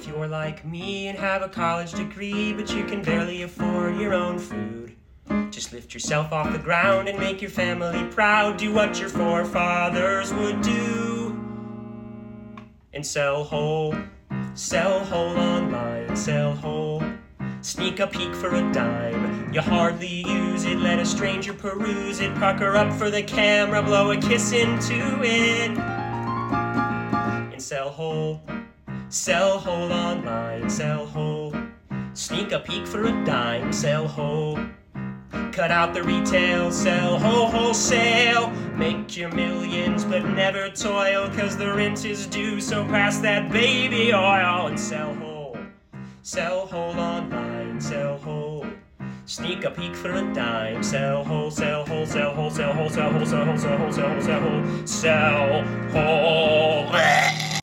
If you're like me and have a college degree, but you can barely afford your own food, just lift yourself off the ground and make your family proud. Do what your forefathers would do and sell whole online, sell whole. Sneak a peek for a dime, you hardly use it, let a stranger peruse it, pucker up for the camera, blow a kiss into it, and sell whole online, sell whole. Sneak a peek for a dime, sell whole. Cut out the retail, sell wholesale. Make your millions but never toil, 'cause the rent is due, so pass that baby oil and sell whole online, sell whole. Sneak a peek for a dime, sell whole, sell whole, sell whole, sell whole, sell whole, sell whole, sell whole, sell whole, sell whole.